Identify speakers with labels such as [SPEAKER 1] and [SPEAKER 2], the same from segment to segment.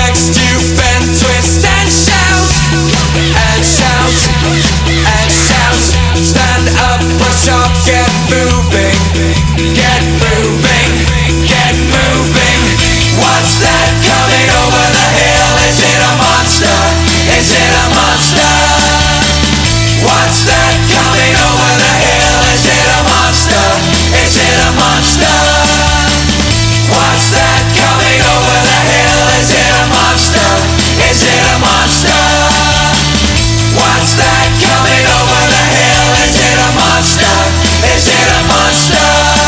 [SPEAKER 1] next to bend, twist and shout, and shout, and shout. Stand up, push up, get moving, get moving, get moving. What's that coming over the hill? Is it a monster? Is it a monster? What's that coming over the hill? Is it a monster? Is it a monster? What's that coming over the hill? Is it a monster? Is it a monster? What's that coming over the hill? Is it a monster? Is it a monster?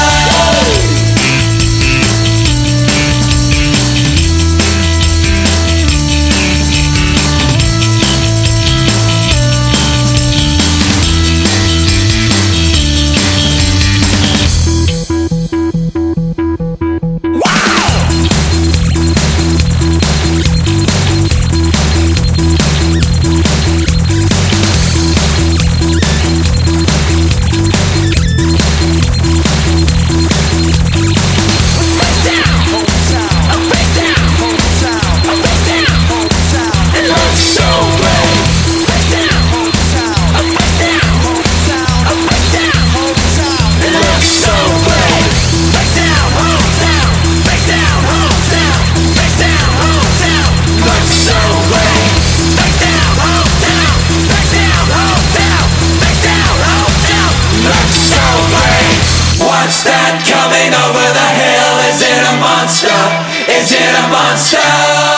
[SPEAKER 1] What's that coming over the hill? Is it a monster? Is it a monster?